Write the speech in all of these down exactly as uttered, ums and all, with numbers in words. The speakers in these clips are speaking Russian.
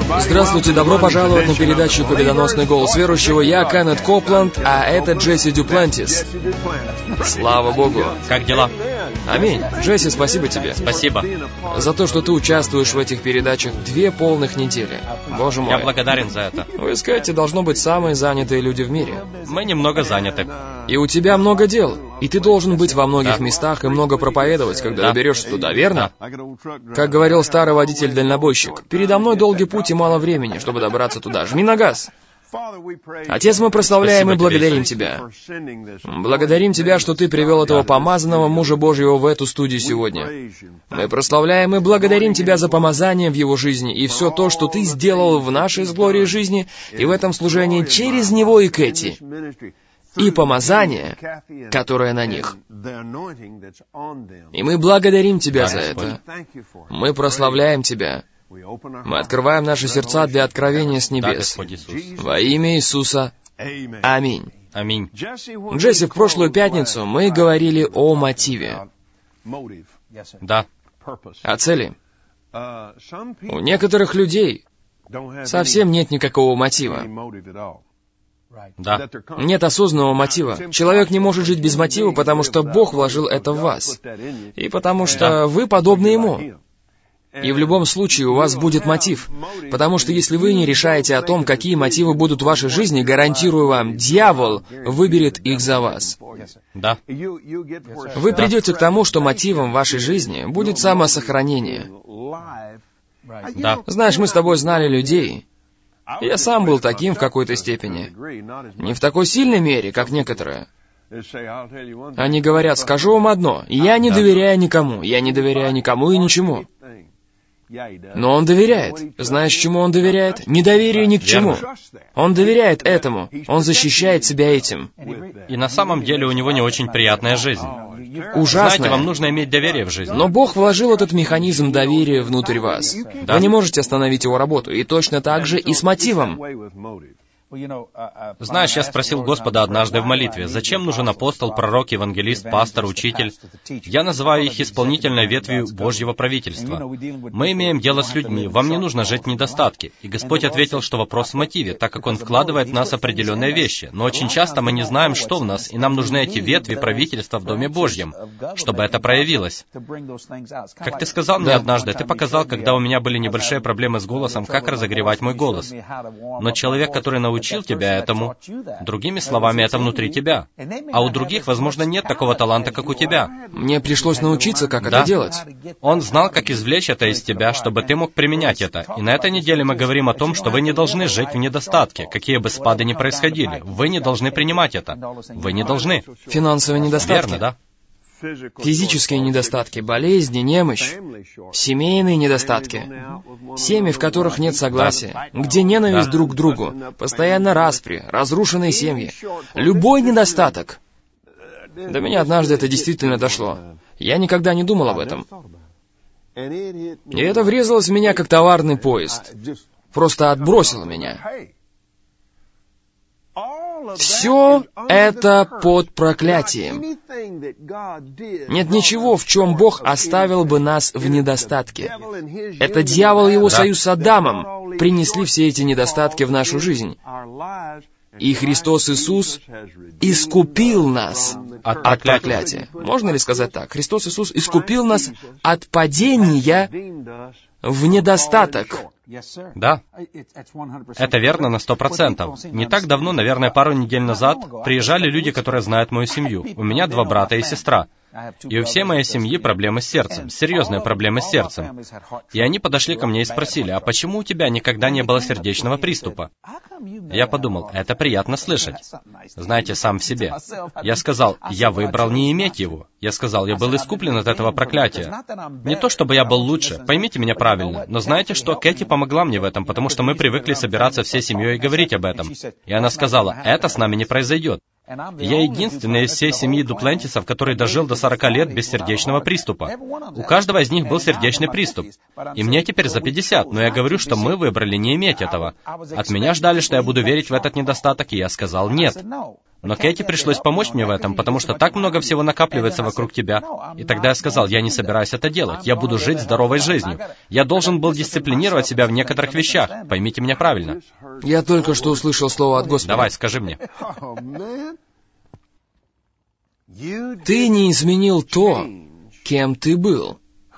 Здравствуйте, добро пожаловать на передачу «Победоносный голос верующего». Я Кеннет Копланд, а это Джесси Дюплантис. Слава Богу. Как дела? Аминь. Джесси, спасибо тебе. Спасибо. За то, что ты участвуешь в этих передачах две полных недели. Боже мой. Я благодарен за это. Вы скажете, должно быть самые занятые люди в мире. Мы немного заняты. И у тебя много дел. И ты должен быть во многих Да. местах и много проповедовать, когда Да. доберешься туда, верно? Да. Как говорил старый водитель-дальнобойщик, передо мной долгий путь и мало времени, чтобы добраться туда. Жми на газ. Отец, мы прославляем Спасибо и благодарим тебе. Тебя. Благодарим Тебя, что Ты привел этого помазанного мужа Божьего в эту студию сегодня. Мы прославляем и благодарим Тебя за помазание в его жизни и все то, что Ты сделал в нашей с Глорией жизни и в этом служении через него и Кэти. И помазание, которое на них. И мы благодарим Тебя за это. Мы прославляем Тебя. Мы открываем наши сердца для откровения с Да, небес. Господь Иисус. Во имя Иисуса. Аминь. Аминь. Джесси, в прошлую пятницу мы говорили о мотиве, Да. о цели. У некоторых людей совсем нет никакого мотива. Да. Нет осознанного мотива. Человек не может жить без мотива, потому что Бог вложил это в вас. И потому что вы подобны Ему. И в любом случае у вас будет мотив. Потому что если вы не решаете о том, какие мотивы будут в вашей жизни, гарантирую вам, дьявол выберет их за вас. Да. Вы придете к тому, что мотивом в вашей жизни будет самосохранение. Да. Знаешь, мы с тобой знали людей. Я сам был таким в какой-то степени. Не в такой сильной мере, как некоторые. Они говорят, скажу вам одно, я не Да. доверяю никому, я не доверяю никому и ничему. Но он доверяет. Знаешь, чему он доверяет? Недоверию ни к чему. Он доверяет этому. Он защищает себя этим. И на самом деле у него не очень приятная жизнь. Ужасно. Знаете, вам нужно иметь доверие в жизни. Но Бог вложил этот механизм доверия внутрь вас. Да. Вы не можете остановить его работу. И точно так же и с мотивом. Знаешь, я спросил Господа однажды в молитве, зачем нужен апостол, пророк, евангелист, пастор, учитель? Я называю их исполнительной ветвью Божьего правительства. Мы имеем дело с людьми, вам не нужно жить в недостатке. И Господь ответил, что вопрос в мотиве, так как Он вкладывает в нас определенные вещи. Но очень часто мы не знаем, что в нас, и нам нужны эти ветви правительства в Доме Божьем, чтобы это проявилось. Как ты сказал мне однажды, ты показал, когда у меня были небольшие проблемы с голосом, как разогревать мой голос. Но человек, который научил тебя этому, другими словами, это внутри тебя. А у других, возможно, нет такого таланта, как у тебя. Мне пришлось научиться, как Да. это делать. Он знал, как извлечь это из тебя, чтобы ты мог применять это. И на этой неделе мы говорим о том, что вы не должны жить в недостатке, какие бы спады ни происходили. Вы не должны принимать это. Вы не должны. Финансовые недостатки. Верно, да? Физические недостатки, болезни, немощь, семейные недостатки, семьи, в которых нет согласия, где ненависть Да. друг к другу, постоянно распри, разрушенные семьи. Любой недостаток. До меня однажды это действительно дошло. Я никогда не думал об этом. И это врезалось в меня, как товарный поезд. Просто отбросило меня. Все это под проклятием. Нет ничего, в чем Бог оставил бы нас в недостатке. Это дьявол и его Да. союз с Адамом принесли все эти недостатки в нашу жизнь. И Христос Иисус искупил нас От от проклятия. проклятия. Можно ли сказать так? Христос Иисус искупил нас от падения в недостаток. Да. Это верно на сто процентов. Не так давно, наверное, пару недель назад, приезжали люди, которые знают мою семью. У меня два брата и сестра. И у всей моей семьи проблемы с сердцем, серьезные проблемы с сердцем. И они подошли ко мне и спросили, а почему у тебя никогда не было сердечного приступа? Я подумал, это приятно слышать. Знаете, сам в себе. Я сказал, я выбрал не иметь его. Я сказал, я был искуплен от этого проклятия. Не то, чтобы я был лучше, поймите меня правильно, но знаете что, Кэти помогла мне в этом, потому что мы привыкли собираться всей семьей и говорить об этом. И она сказала, это с нами не произойдет. Я единственный из всей семьи Дуплантисов, который дожил до сорока лет без сердечного приступа. У каждого из них был сердечный приступ. И мне теперь за пятьдесят, но я говорю, что мы выбрали не иметь этого. От меня ждали, что я буду верить в этот недостаток, и я сказал нет. Но Кэти пришлось помочь мне в этом, потому что так много всего накапливается вокруг тебя. И тогда я сказал, я не собираюсь это делать. Я буду жить здоровой жизнью. Я должен был дисциплинировать себя в некоторых вещах. Поймите меня правильно. Я только что услышал слово от Господа. Давай, скажи мне. Ты не изменил то, кем ты был.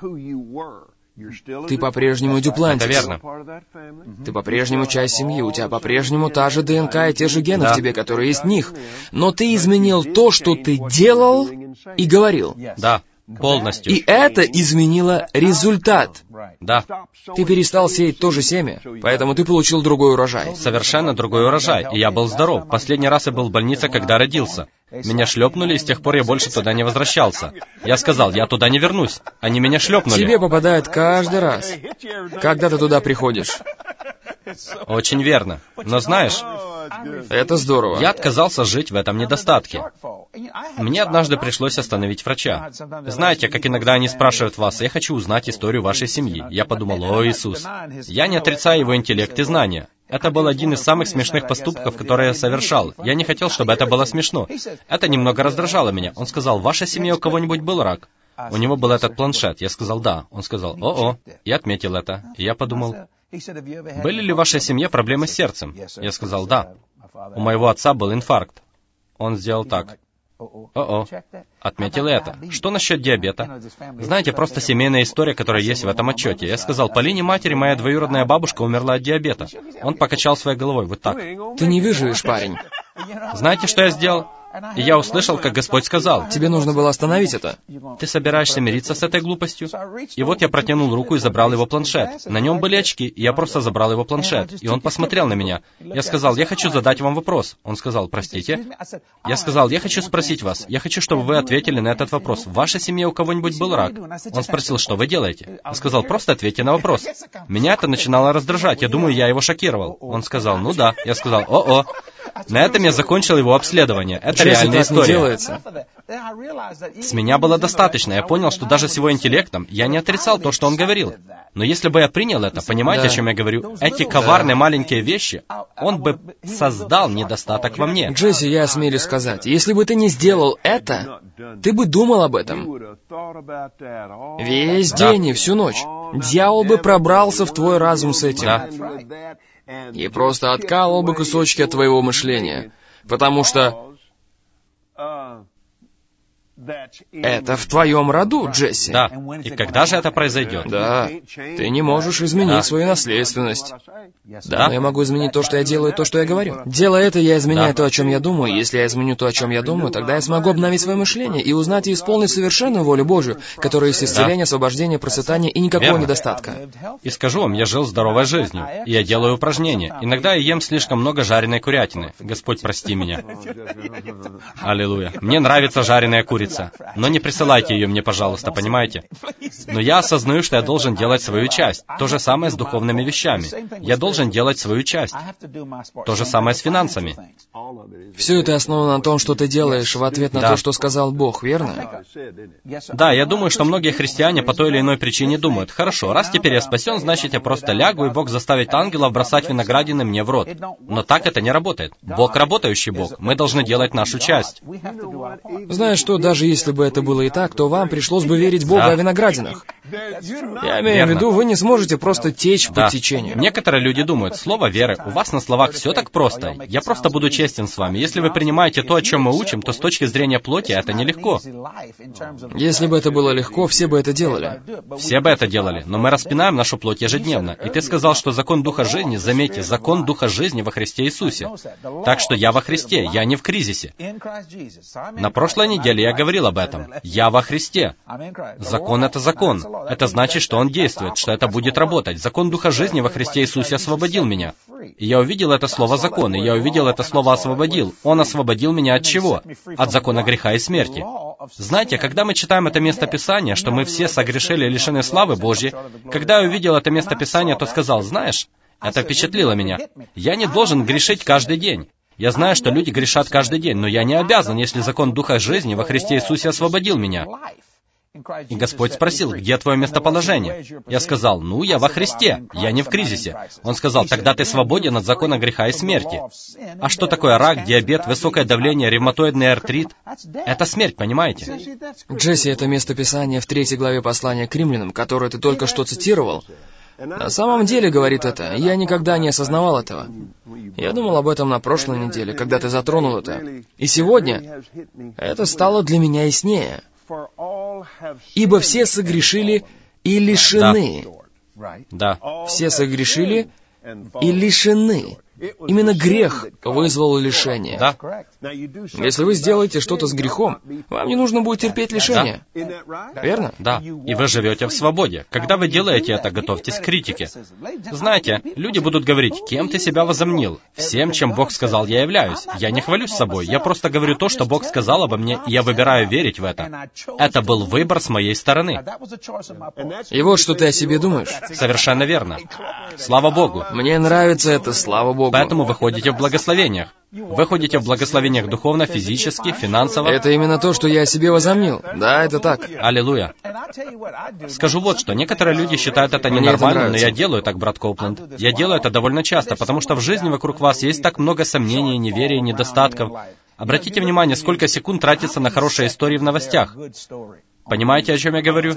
Ты по-прежнему Дюплантис. Это верно. Ты по-прежнему часть семьи, у тебя по-прежнему та же ДНК и те же гены Да. в тебе, которые есть в них. Но ты изменил то, что ты делал и говорил. Да, полностью. И это изменило результат. Да, Ты перестал сеять то же семя, поэтому ты получил другой урожай. совершенно другой урожай, и я был здоров. Последний раз я был в больнице, когда родился. Меня шлепнули, и с тех пор я больше туда не возвращался. Я сказал, я туда не вернусь. Они меня шлепнули. Тебе попадает каждый раз, когда ты туда приходишь. Очень верно. Но знаешь, Это здорово. я отказался жить в этом недостатке. Мне однажды пришлось остановить врача. Знаете, как иногда они спрашивают вас, я хочу узнать историю вашей семьи. Я подумал, о, Иисус. Я не отрицаю его интеллект и знания. Это был один из самых смешных поступков, которые я совершал. Я не хотел, чтобы это было смешно. Это немного раздражало меня. Он сказал, в вашей семье у кого-нибудь был рак? У него был этот планшет. Я сказал, да. Он сказал, о-о. Я отметил это. И я подумал, были ли в вашей семье проблемы с сердцем? Я сказал, да. У моего отца был инфаркт. Он сделал так. О-о. Отметил это. Что насчет диабета? Знаете, просто семейная история, которая есть в этом отчете. Я сказал, по линии матери моя двоюродная бабушка умерла от диабета. Он покачал своей головой вот так. Ты не выживешь, парень. Знаете, что я сделал? И я услышал, как Господь сказал, Тебе нужно было остановить это. ты собираешься мириться с этой глупостью? И вот я протянул руку и забрал его планшет. На нем были очки, и я просто забрал его планшет. И он посмотрел на меня. Я сказал, я хочу задать вам вопрос. Он сказал, простите. Я сказал, я хочу спросить вас. Я хочу, чтобы вы ответили на этот вопрос. В вашей семье у кого-нибудь был рак? Он спросил, что вы делаете? Я сказал, просто ответьте на вопрос. Меня это начинало раздражать. Я думаю, я его шокировал. Он сказал, ну да. Я сказал, о-о. На этом я закончил его обследование. Это Джесси, реальная так не история. делается. С меня было достаточно. Я понял, что даже с его интеллектом я не отрицал то, что он говорил. Но если бы я принял это, понимаете, Да. о чем я говорю? Эти коварные маленькие вещи, он бы создал недостаток во мне. Джесси, я осмелюсь сказать, если бы ты не сделал это, ты бы думал об этом весь Да. день и всю ночь. Дьявол бы пробрался в твой разум с этим. Да. И просто откалывал бы кусочки от твоего мышления. Потому что это в твоем роду, Джесси. Да. И когда же это произойдет? Да. Ты не можешь изменить Да. свою наследственность. Да, Да. но я могу изменить то, что я делаю, и то, что я говорю. Делая это, я изменяю Да. то, о чем я думаю. Если я изменю то, о чем я думаю, тогда я смогу обновить свое мышление и узнать и исполнить совершенную волю Божию, которая есть исцеление, освобождение, процветание и никакого Верно. недостатка. И скажу вам, я жил здоровой жизнью. И я делаю упражнения. Иногда я ем слишком много жареной курятины. Господь, прости меня. Аллилуйя. Мне нравится жареная курица. Но не присылайте ее мне, пожалуйста, понимаете? Но я осознаю, что я должен делать свою часть. То же самое с духовными вещами. Я должен делать свою часть. То же самое с финансами. Все это основано на том, что ты делаешь в ответ на Да. то, что сказал Бог, верно? Да, я думаю, что многие христиане по той или иной причине думают, хорошо, раз теперь я спасен, значит я просто лягу, и Бог заставит ангелов бросать виноградины мне в рот. Но так это не работает. Бог работающий Бог. Мы должны делать нашу часть. Знаешь что, даже если бы это было и так, то вам пришлось бы верить Богу Да. о виноградинах. Я имею Верно. в виду, вы не сможете просто течь по Да. течению. Некоторые люди думают, слово веры, у вас на словах все так просто. Я просто буду честен с вами. Если вы принимаете то, о чем мы учим, то с точки зрения плоти это нелегко. Если бы это было легко, все бы это делали. Все бы это делали, но мы распинаем нашу плоть ежедневно. И ты сказал, что закон Духа жизни, заметьте, закон Духа жизни во Христе Иисусе. Так что я во Христе, я не в кризисе. На прошлой неделе я говорил об этом. Я во Христе. Закон — это закон. Это значит, что он действует, что это будет работать. Закон Духа жизни во Христе Иисусе освободил меня. И я увидел это слово «закон», и я увидел это слово «освободил». Он освободил меня от чего? От закона греха и смерти. Знаете, когда мы читаем это место Писания, что мы все согрешили и лишены славы Божьей, когда я увидел это место Писания, то сказал, знаешь, это впечатлило меня. Я не должен грешить каждый день. Я знаю, что люди грешат каждый день, но я не обязан, если закон Духа жизни во Христе Иисусе освободил меня. И Господь спросил, где твое местоположение? Я сказал, ну, я во Христе, я не в кризисе. Он сказал, тогда ты свободен от закона греха и смерти. А что такое рак, диабет, высокое давление, ревматоидный артрит? Это смерть, понимаете? Джесси, это местописание в третьей главе послания к римлянам, которое ты только что цитировал. На самом деле, говорит это, я никогда не осознавал этого. Я думал об этом на прошлой неделе, когда ты затронул это. И сегодня это стало для меня яснее. Ибо все согрешили и лишены. Да. Все согрешили и лишены. Именно грех вызвал лишение. Да. Если вы сделаете что-то с грехом, вам не нужно будет терпеть лишение. Верно? Да. И вы живете в свободе. Когда вы делаете это, готовьтесь к критике. Знаете, люди будут говорить, кем ты себя возомнил? Всем, чем Бог сказал, я являюсь. Я не хвалюсь собой. Я просто говорю то, что Бог сказал обо мне, и я выбираю верить в это. Это был выбор с моей стороны. И вот что ты о себе думаешь. Совершенно верно. Слава Богу. Мне нравится это, слава Богу. Поэтому вы ходите в благословениях. Вы ходите в благословениях духовно, физически, финансово. Это именно то, что я о себе возомнил. Да, это так. Аллилуйя. Скажу вот что. Некоторые люди считают это Мне это ненормальным, но нравится. я делаю так, брат Коупленд. Я делаю это довольно часто, потому что в жизни вокруг вас есть так много сомнений, неверия, недостатков. Обратите внимание, сколько секунд тратится на хорошие истории в новостях. Понимаете, о чем я говорю?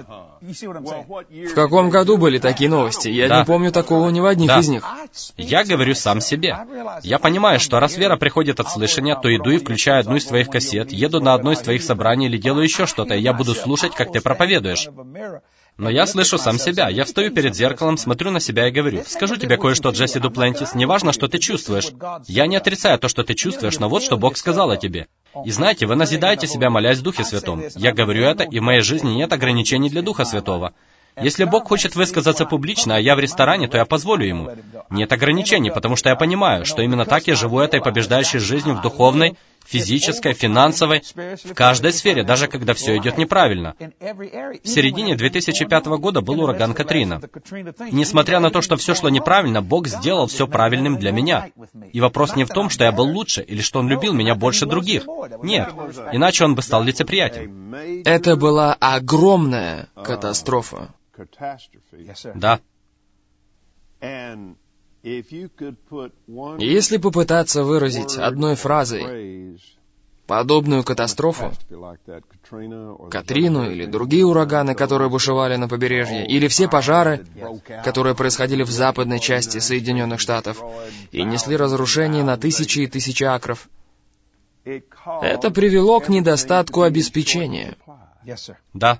В каком году были такие новости? Я Да. не помню такого ни в одних Да. из них. Я говорю сам себе. Я понимаю, что раз вера приходит от слышания, то иду и включаю одну из твоих кассет, еду на одно из твоих собраний или делаю еще что-то, и я буду слушать, как ты проповедуешь. Но я слышу сам себя. Я встаю перед зеркалом, смотрю на себя и говорю, скажу тебе кое-что, Джесси Дуплантис, неважно, что ты чувствуешь. Я не отрицаю то, что ты чувствуешь, но вот что Бог сказал о тебе. И знаете, вы назидаете себя, молясь в Духе Святом. Я говорю это, и в моей жизни нет ограничений для Духа Святого. Если Бог хочет высказаться публично, а я в ресторане, то я позволю Ему. Нет ограничений, потому что я понимаю, что именно так я живу этой побеждающей жизнью в духовной, физической, финансовой, в каждой сфере, даже когда все идет неправильно. В середине две тысячи пятого года был ураган Катрина. И несмотря на то, что все шло неправильно, Бог сделал все правильным для меня. И вопрос не в том, что я был лучше, или что Он любил меня больше других. Нет, иначе Он бы стал лицеприятен. Это была огромная катастрофа. Да. Если попытаться выразить одной фразой подобную катастрофу, Катрину или другие ураганы, которые бушевали на побережье, или все пожары, которые происходили в западной части Соединенных Штатов и несли разрушение на тысячи и тысячи акров, это привело к недостатку обеспечения. Да.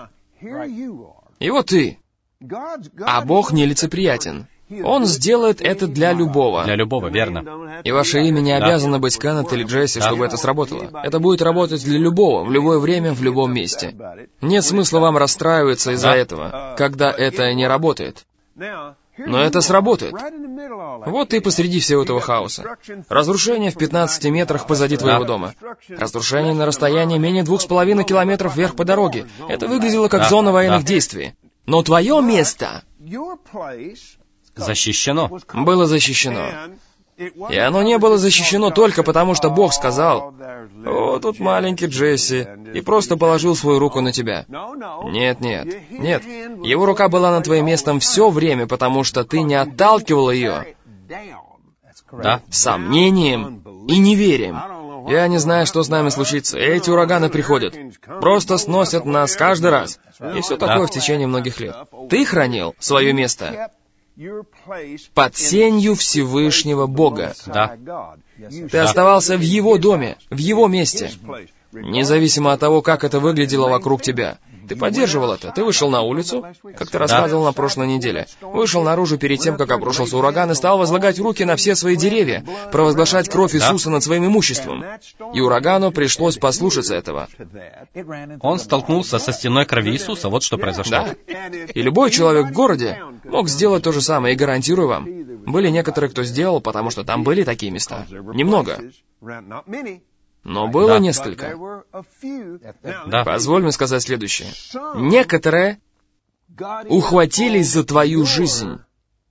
И вот ты, а Бог нелицеприятен. Он сделает это для любого. Для любого, верно. И ваше имя не Да. обязано быть Кеннет или Джесси, Да. чтобы это сработало. Это будет работать для любого, в любое время, в любом месте. Нет смысла вам расстраиваться из-за Да. этого, когда это не работает. Но это сработает. Вот ты посреди всего этого хаоса. Разрушение в пятнадцати метрах позади твоего Да. дома. Разрушение на расстоянии менее двух с половиной километров вверх по дороге. Это выглядело как Да. зона военных Да. действий. Но твое место Защищено. было защищено. И оно не было защищено только потому, что Бог сказал: «О, тут маленький Джесси», и просто положил свою руку на тебя. Нет, нет, нет. Его рука была над твоим местом все время, потому что ты не отталкивал ее Да. сомнением и неверием. Я не знаю, что с нами случится. Эти ураганы приходят. Просто сносят нас каждый раз. И все такое Да. в течение многих лет. Ты хранил свое место под сенью Всевышнего Бога. Да. Ты оставался в Его доме, в Его месте. Независимо от того, как это выглядело вокруг тебя. Ты поддерживал это. Ты вышел на улицу, как ты рассказывал на прошлой неделе. Вышел наружу перед тем, как обрушился ураган, и стал возлагать руки на все свои деревья, провозглашать кровь Иисуса над своим имуществом. И урагану пришлось послушаться этого. Он столкнулся со стеной крови Иисуса. Вот что произошло. Да. И любой человек в городе мог сделать то же самое, и гарантирую вам, были некоторые, кто сделал, потому что там были такие места. Немного. Но было Да. несколько. Да. Позволь мне сказать следующее. Некоторые ухватились за твою жизнь.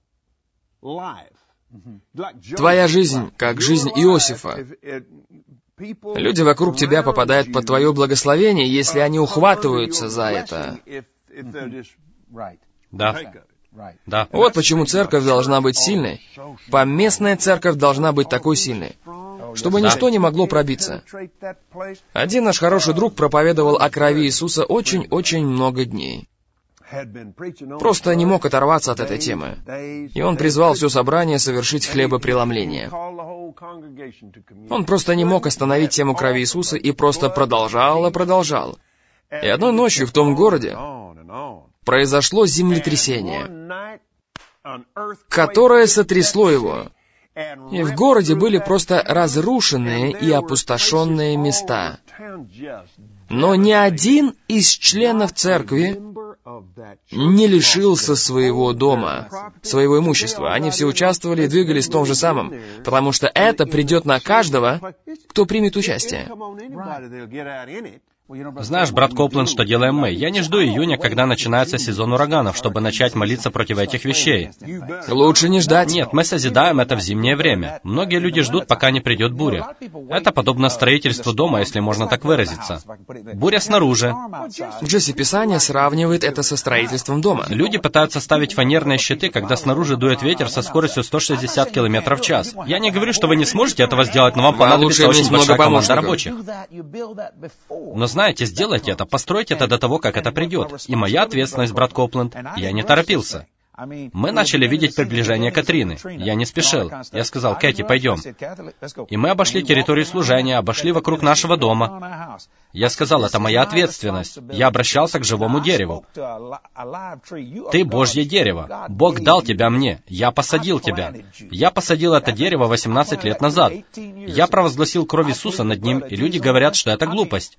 Твоя жизнь, как жизнь Иосифа. Люди вокруг тебя попадают под твое благословение, если они ухватываются за это. Да. Да. Вот почему церковь должна быть сильной. Поместная церковь должна быть такой сильной, чтобы Да. ничто не могло пробиться. Один наш хороший друг проповедовал о крови Иисуса очень-очень много дней. Просто не мог оторваться от этой темы. И он призвал все собрание совершить хлебопреломление. Он просто не мог остановить тему крови Иисуса и просто продолжал и продолжал. И одной ночью в том городе произошло землетрясение, которое сотрясло его. И в городе были просто разрушенные и опустошенные места. Но ни один из членов церкви не лишился своего дома, своего имущества. Они все участвовали и двигались в том же самом, потому что это придет на каждого, кто примет участие. Знаешь, брат Копленд, что делаем мы? Я не жду июня, когда начинается сезон ураганов, чтобы начать молиться против этих вещей. Лучше не ждать. Нет, мы созидаем это в зимнее время. Многие люди ждут, пока не придет буря. Это подобно строительству дома, если можно так выразиться. Буря снаружи. Джесси, Писание сравнивает это со строительством дома. Люди пытаются ставить фанерные щиты, когда снаружи дует ветер со скоростью сто шестьдесят километров в час. Я не говорю, что вы не сможете этого сделать, но вам понадобится очень большая команда рабочих. Но знаете, сделайте это, постройте это до того, как это придет. И моя ответственность, брат Копленд, я не торопился. Мы начали видеть приближение Катрины. Я не спешил. Я сказал: «Кэти, пойдем». И мы обошли территорию служения, обошли вокруг нашего дома. Я сказал: «Это моя ответственность». Я обращался к живому дереву. «Ты Божье дерево. Бог дал тебя мне. Я посадил тебя. Я посадил это дерево восемнадцать лет назад. Я провозгласил кровь Иисуса над ним, и люди говорят, что это глупость.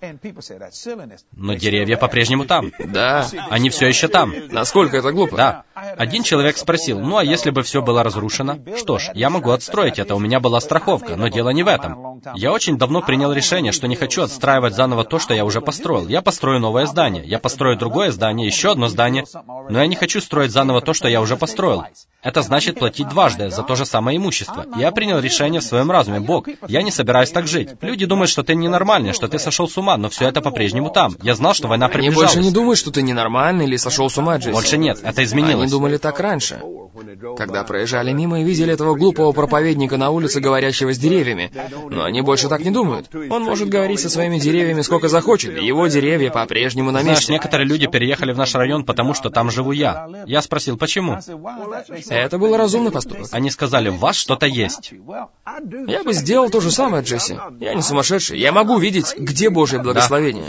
Но деревья по-прежнему там. Да. Они все еще там. Насколько это глупо? Да. Один человек спросил: «Ну, а если бы все было разрушено?» Что ж, я могу отстроить это, у меня была страховка, но дело не в этом. Я очень давно принял решение, что не хочу отстраивать заново то, что я уже построил. Я построю новое здание, я построю другое здание, еще одно здание, но я не хочу строить заново то, что я уже построил. Это значит платить дважды за то же самое имущество. Я принял решение в своем разуме: Бог, я не собираюсь так жить. Люди думают, что ты ненормальный, что ты сошел с ума, но все это по-прежнему там. Я знал, что война Они приближалась. больше не думают, что ты ненормальный или сошел с ума, Джесси. Больше нет, это изменилось. Они думали так раньше, когда проезжали мимо и видели этого глупого проповедника на улице, говорящего с деревьями. Но они больше так не думают. Он может говорить со своими деревьями сколько захочет, и его деревья по-прежнему на Знаешь, месте. некоторые люди переехали в наш район, потому что там живу я. Я спросил, почему? Это был разумный поступок. Они сказали: «В вас что-то есть». Я бы сделал то же самое, Джесси. Я не сумасшедший. Я могу видеть, где Божье благословение.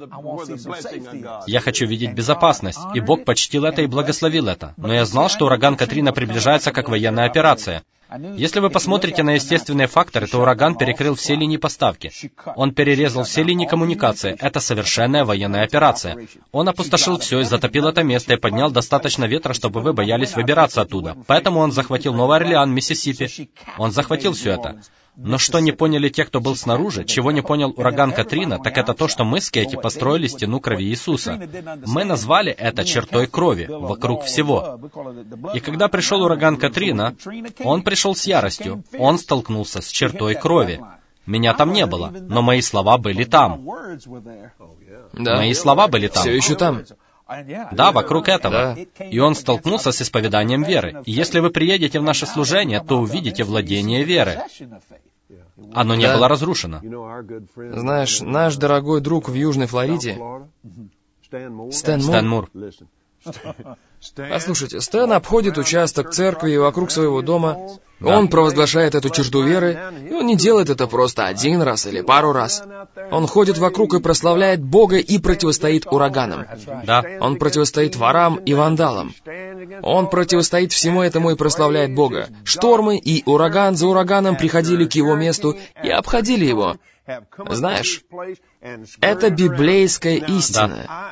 Я хочу видеть безопасность, и Бог почтил это и благословил это. Но я знал, что ураган Катрина приближается как военная операция. Если вы посмотрите на естественные факторы, то ураган перекрыл все линии поставки. Он перерезал все линии коммуникации. Это совершенная военная операция. Он опустошил все и затопил это место и поднял достаточно ветра, чтобы вы боялись выбираться оттуда. Поэтому он захватил Новый Орлеан, Миссисипи. Он захватил все это. Но что не поняли те, кто был снаружи, чего не понял ураган Катрина, так это то, что мы с Кэти построили стену крови Иисуса. Мы назвали это чертой крови вокруг всего. И когда пришел ураган Катрина, он пришел с яростью. Он столкнулся с чертой крови. Меня там не было, но мои слова были там. Да. Мои слова были там. Все еще там. Да, вокруг этого. Да. И он столкнулся с исповеданием веры. И если вы приедете в наше служение, то увидите владение веры. Оно не Да. было разрушено. Знаешь, наш дорогой друг в Южной Флориде, Стэн Мур. Стэн Мур. Послушайте, Стэн обходит участок церкви и вокруг своего дома. Он провозглашает эту черту веры, и он не делает это просто один раз или пару раз. Он ходит вокруг и прославляет Бога и противостоит ураганам. Да. Он противостоит ворам и вандалам. Он противостоит всему этому и прославляет Бога. Штормы и ураган за ураганом приходили к его месту и обходили его. Знаешь, это библейская истина.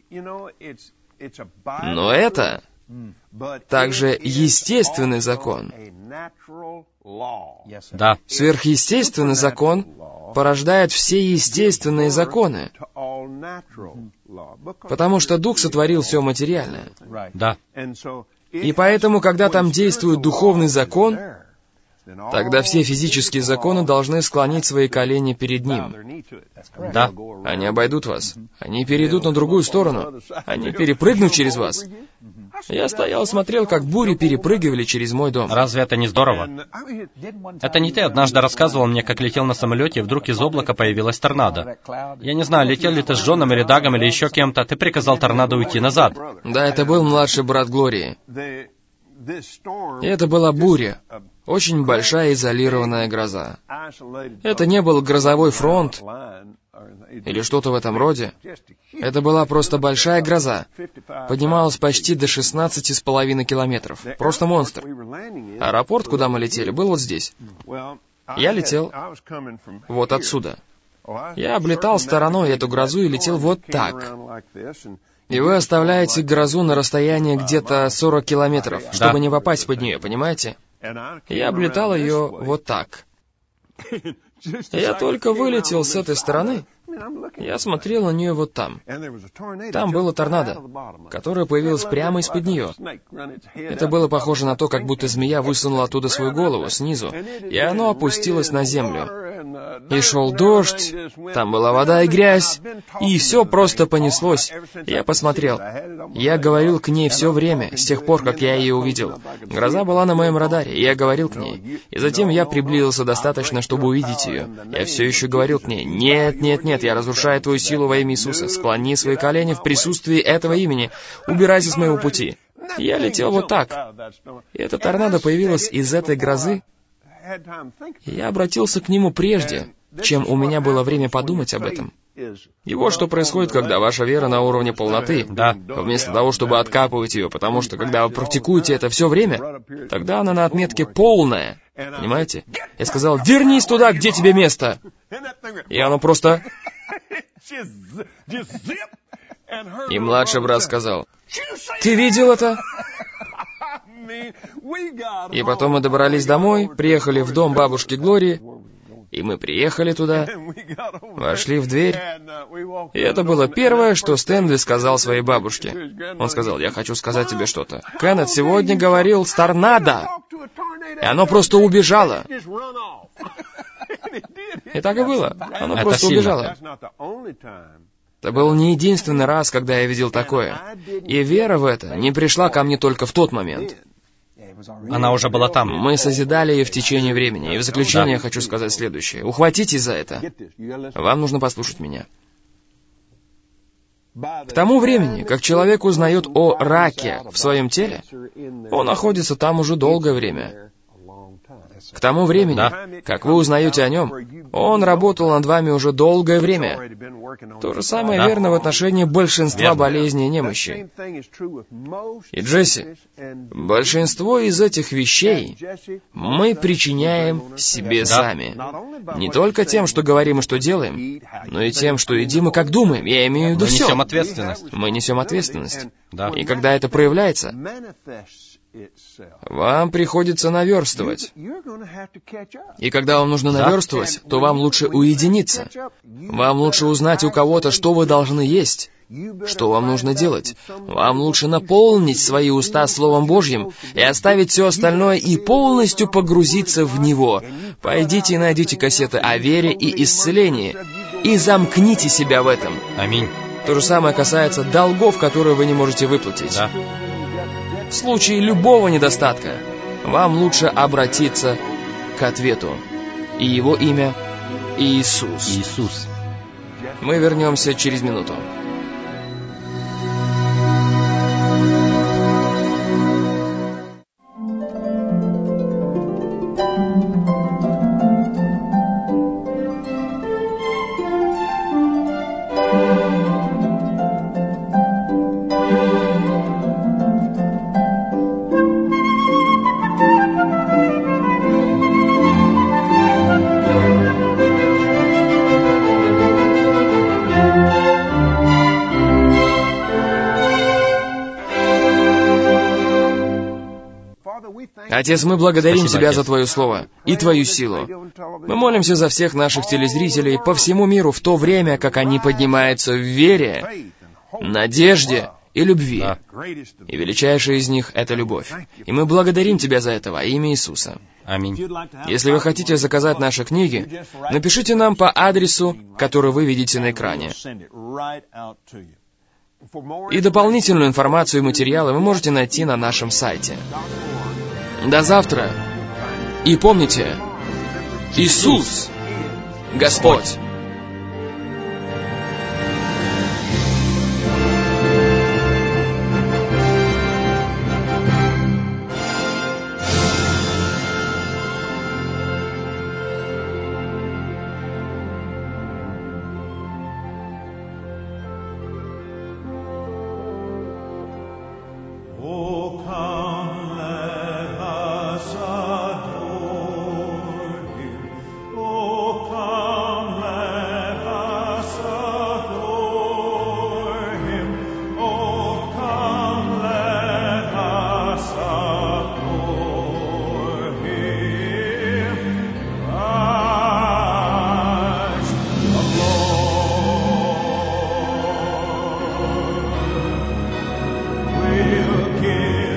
Но это также естественный закон. Да. Сверхъестественный закон порождает все естественные законы, потому что Дух сотворил все материальное. Да. И поэтому, когда там действует духовный закон, тогда все физические законы должны склонить свои колени перед Ним. Да. Они обойдут вас. Они перейдут на другую сторону. Они перепрыгнут через вас. Я стоял и смотрел, как бури перепрыгивали через мой дом. Разве это не здорово? Это не ты однажды рассказывал мне, как летел на самолете, и вдруг из облака появилась торнадо. Я не знаю, летел ли ты с Джоном или Дагом или еще кем-то, ты приказал торнадо уйти назад. Да, это был младший брат Глории. И это была буря. Очень большая изолированная гроза. Это не был грозовой фронт или что-то в этом роде. Это была просто большая гроза. Поднималась почти до шестнадцати с половиной километров. Просто монстр. Аэропорт, куда мы летели, был вот здесь. Я летел вот отсюда. Я облетал стороной эту грозу и летел вот так. И вы оставляете грозу на расстоянии где-то сорок километров, чтобы да. не попасть под нее, понимаете? Я облетал ее вот так. Я только вылетел с этой стороны, я смотрел на нее вот там. Там было торнадо, которое появилось прямо из-под нее. Это было похоже на то, как будто змея высунула оттуда свою голову снизу, и оно опустилось на землю. И шел дождь, там была вода и грязь, и все просто понеслось. Я посмотрел. Я говорил к ней все время, с тех пор, как я ее увидел. Гроза была на моем радаре, и я говорил к ней. И затем я приблизился достаточно, чтобы увидеть ее. Я все еще говорил к ней: «Нет, нет, нет, я разрушаю твою силу во имя Иисуса. Склони свои колени в присутствии этого имени. Убирайся с моего пути». Я летел вот так. И эта торнадо появилась из этой грозы. Я обратился к нему прежде, чем у меня было время подумать об этом. И вот что происходит, когда ваша вера на уровне полноты, да, вместо того, чтобы откапывать ее, потому что когда вы практикуете это все время, тогда она на отметке полная, понимаете? Я сказал: «Вернись туда, где тебе место!» И оно просто... И младший брат сказал: «Ты видел это?» И потом мы добрались домой, приехали в дом бабушки Глории, и мы приехали туда, вошли в дверь, и это было первое, что Стэнли сказал своей бабушке. Он сказал: «Я хочу сказать тебе что-то. Кеннет сегодня говорил с торнадо, и оно просто убежало». И так и было. Оно Это просто сильно. убежало. Это был не единственный раз, когда я видел такое. И вера в это не пришла ко мне только в тот момент. Она уже была там. Мы созидали ее в течение времени. И в заключение я хочу сказать следующее. Ухватитесь за это. Вам нужно послушать меня. К тому времени, как человек узнает о раке в своем теле, он находится там уже долгое время. К тому времени, Да. как вы узнаете о нем, он работал над вами уже долгое время. То же самое Да. верно в отношении большинства Верно. болезней и немощей. И, Джесси, большинство из этих вещей мы причиняем себе Да. сами. Не только тем, что говорим и что делаем, но и тем, что едим и как думаем. Я имею в виду Мы все. несем ответственность. Мы несем ответственность. Да. И когда это проявляется, вам приходится наверстывать. И когда вам нужно Да. наверстывать, то вам лучше уединиться. Вам лучше узнать у кого-то, что вы должны есть, что вам нужно делать. Вам лучше наполнить свои уста Словом Божьим и оставить все остальное и полностью погрузиться в него. Пойдите и найдите кассеты о вере и исцелении и замкните себя в этом. Аминь. То же самое касается долгов, которые вы не можете выплатить. Да. В случае любого недостатка вам лучше обратиться к ответу. И его имя Иисус. Иисус. Мы вернемся через минуту. Отец, мы благодарим Спасибо, Тебя Отец. за Твое Слово и Твою силу. Мы молимся за всех наших телезрителей по всему миру в то время, как они поднимаются в вере, надежде и любви. Да. И величайшая из них — это любовь. И мы благодарим Тебя за это во имя Иисуса. Аминь. Если вы хотите заказать наши книги, напишите нам по адресу, который вы видите на экране. И дополнительную информацию и материалы вы можете найти на нашем сайте. До завтра. И помните, Иисус — Господь. Oh, come, let us adore Him. Oh, come, let us adore Him. Oh, come, let us adore Him. Christ the Lord will give